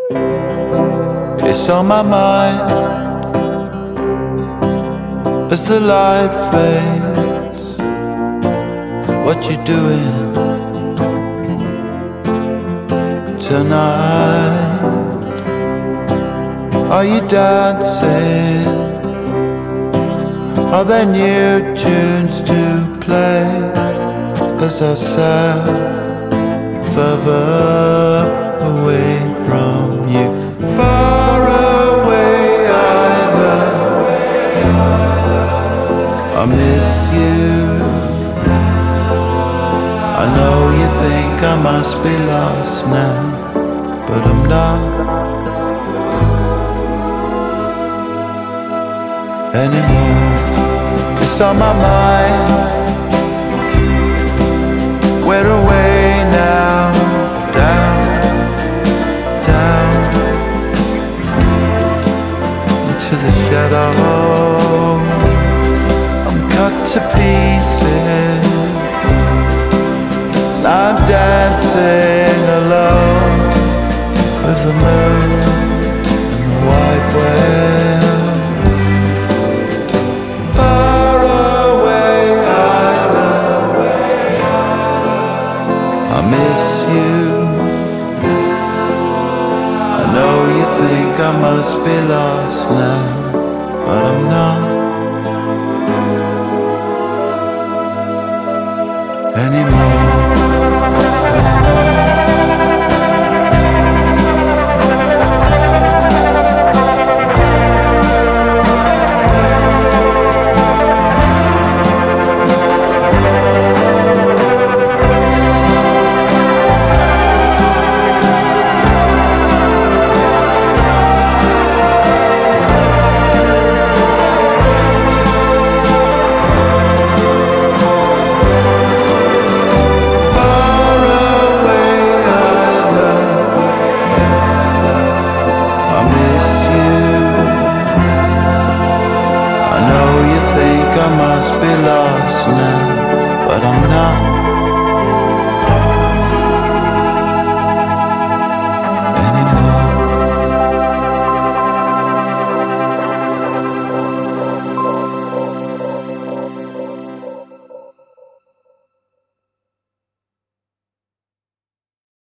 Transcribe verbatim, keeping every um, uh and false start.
It's on my mind as the light fades. What you doing tonight? Are you dancing? Are there new tunes to play as I sat further away from you? Far away, I love, I miss you. I know you think I must be lost now, but I'm not anymore. It's on my mind. We're away now, down, down into the shadow. I'm cut to pieces. I'm dancing alone with the moon and the white whale. Far away, I love, I miss you. I know you think I must be lost now, but I'm not anymore.